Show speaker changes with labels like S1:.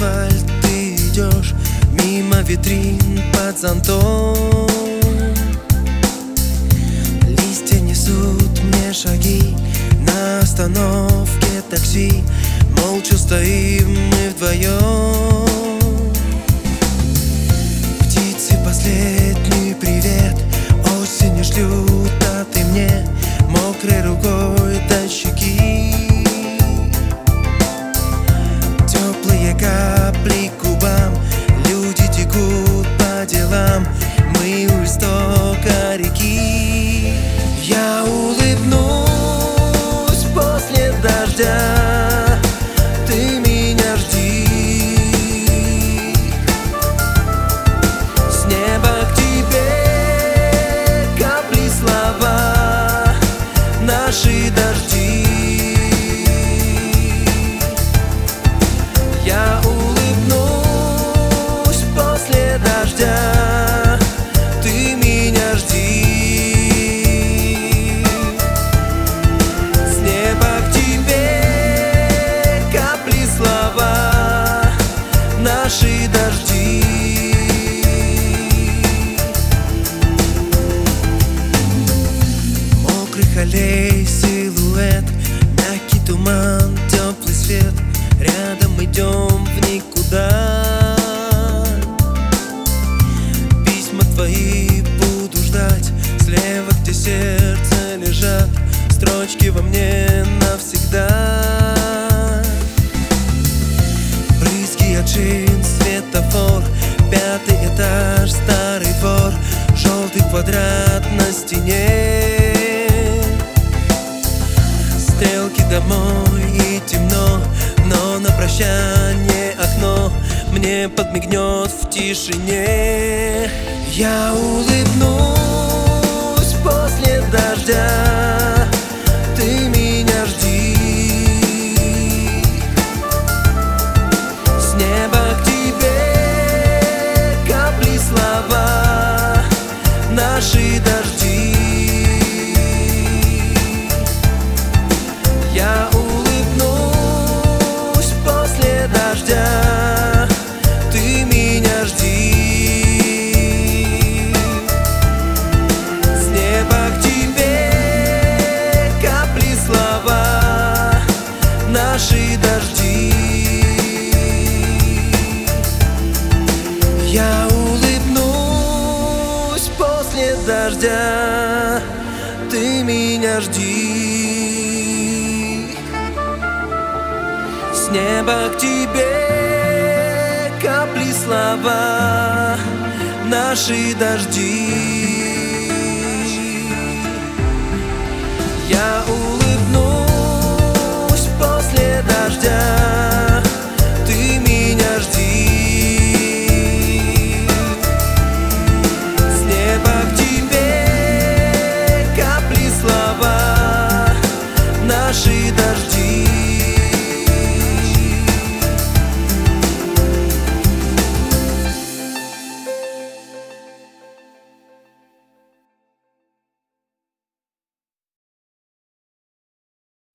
S1: асфальт ты идешь, мимо витрин под зонтом. Листья несут мне шаги на остановке такси. Молча стоим мы вдвоем. Птицы последний привет осенью шлют, а ты мне мокрой рукой до щеки. Теплые капли к губам, люди текут по делам, мы у истока реки. Я улыбнусь после дождя, ты меня жди. С неба к тебе капли слова, наши дожди. Я улыбнусь после дождя, ты меня жди. С неба к тебе капли слова, наши дожди. Мокрых аллей силуэт, мягкий туман, теплый свет, рядом идем в никуда. Письма твои буду ждать, слева, где сердце лежат, строчки во мне навсегда. Брызги от шин, светофор, 5-й этаж, старый двор, желтый квадрат на стене. Стрелки домой и темно, но на прощание окно мне подмигнет в тишине. Я улыбнусь после дождя, ты меня жди. С неба к тебе капли слова, наши дожди. Я улыбнусь после дождя, ты меня жди. С неба к тебе капли слова, наши дожди. Я улыбнусь после дождя, ты меня жди. С неба к тебе капли слова, наши дожди. Я